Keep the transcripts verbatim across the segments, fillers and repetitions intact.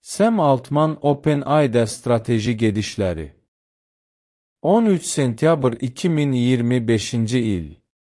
Sam Altman OpenAI'da strateji gedişləri. on üç sentyabr iki min iyirmi beşinci il.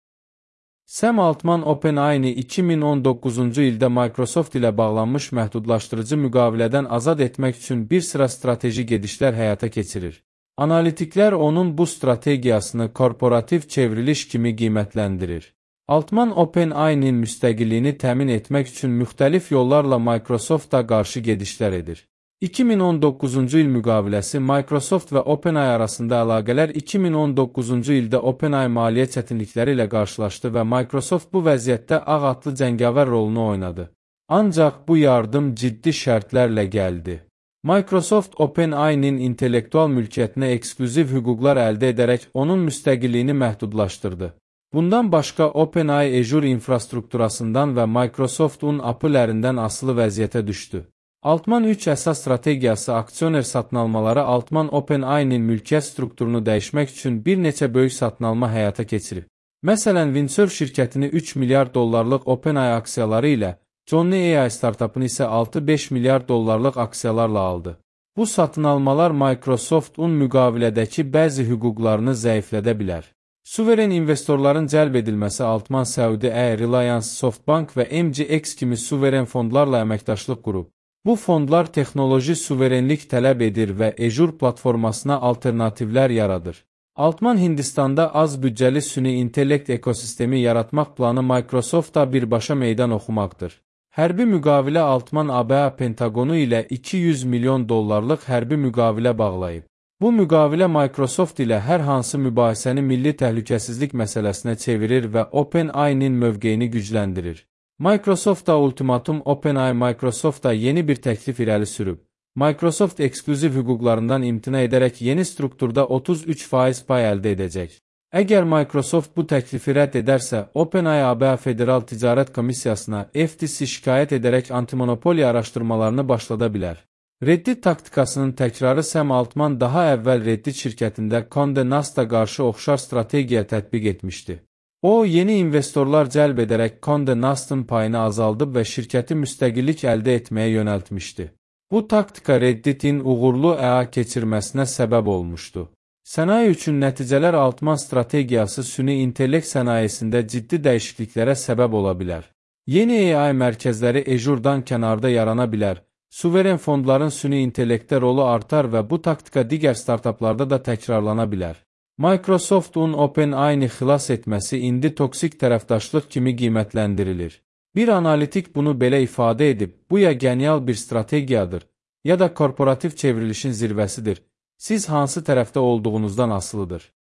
Sam Altman OpenAI-ni iki min on doqquzuncu ildə Microsoft ilə bağlanmış məhdudlaşdırıcı müqavilədən azad etmək üçün bir sıra strateji gedişlər həyata keçirir. Analitiklər onun bu strategiyasını korporativ çevriliş kimi qiymətləndirir. Altman OpenAI-nin müstəqilliyini təmin etmək üçün müxtəlif yollarla Microsoft-a qarşı gedişlər edir. iki min on doqquzuncu il müqaviləsi Microsoft və OpenAI arasında əlaqələr iki min on doqquzuncu ildə OpenAI maliyyə çətinlikləri ilə qarşılaşdı və Microsoft bu vəziyyətdə ağ atlı cəngavər rolunu oynadı. Ancaq bu yardım ciddi şərtlərlə gəldi. Microsoft OpenAI-nin intellektual mülkiyyətinə eksklüziv hüquqlar əldə edərək onun müstəqilliyini məhdudlaşdırdı. Bundan başqa OpenAI Azure infrastrukturasından və Microsoft-un A P I-lərindən asılı vəziyyətə düşdü. Altman üç əsas strategiyası aksioner satın almaları Altman OpenAI-nin mülkiyyət strukturunu dəyişmək üçün bir neçə böyük satın alma həyata keçirib. Məsələn, Windsurf şirkətini üç milyard dollarlıq OpenAI aksiyaları ilə, Johnny A I startupını isə altı beş milyard dollarlıq aksiyalarla aldı. Bu satın almalar Microsoft-un müqavilədəki bəzi hüquqlarını zəiflədə bilər. Suveren investorların cəlb edilməsi Altman Saudi A, Reliance, Softbank və M G X kimi suveren fondlarla əməkdaşlıq qurub. Bu fondlar texnoloji suverenlik tələb edir və Azure platformasına alternativlər yaradır. Altman Hindistanda az büdcəli süni intellekt ekosistemi yaratmaq planı Microsoft-a birbaşa meydan oxumaqdır. Hərbi müqavilə Altman A B A Pentagonu ilə iki yüz milyon dollarlıq hərbi müqavilə bağlayıb. Bu müqavilə Microsoft ilə hər hansı mübahisəni milli təhlükəsizlik məsələsinə çevirir və OpenAI-nin mövqeyini gücləndirir. Microsoft-a ultimatum OpenAI Microsoft-a yeni bir təklif irəli sürüb. Microsoft eksklüziv hüquqlarından imtina edərək yeni strukturda otuz üç faiz pay əldə edəcək. Əgər Microsoft bu təklifi rədd edərsə, OpenAI A B A Federal Ticarət Komissiyasına F T C şikayət edərək antimonopoliya araşdırmalarını başlada bilər. Reddit taktikasının təkrarı Sam Altman daha əvvəl Reddit şirkətində Condé Nast'a qarşı oxşar strategiya tətbiq etmişdi. O, yeni investorlar cəlb edərək Condé Nast'ın payını azaldıb və şirkəti müstəqillik əldə etməyə yönəltmişdi. Bu taktika Redditin uğurlu ə a keçirməsinə səbəb olmuşdu. Sənaye üçün nəticələr Altman strategiyası süni intellekt sənayesində ciddi dəyişikliklərə səbəb ola bilər. Yeni A I mərkəzləri Azure-dan kənarda yarana bilər. Suveren fondların süni intellektdə rolu artar və bu taktika digər startuplarda da təkrarlana bilər. Microsoft-un OpenAI-ni xilas etməsi indi toksik tərəfdaşlıq kimi qiymətləndirilir. Bir analitik bunu belə ifadə edib, bu ya genial bir strategiyadır, ya da korporativ çevrilişin zirvəsidir. Siz hansı tərəfdə olduğunuzdan asılıdır.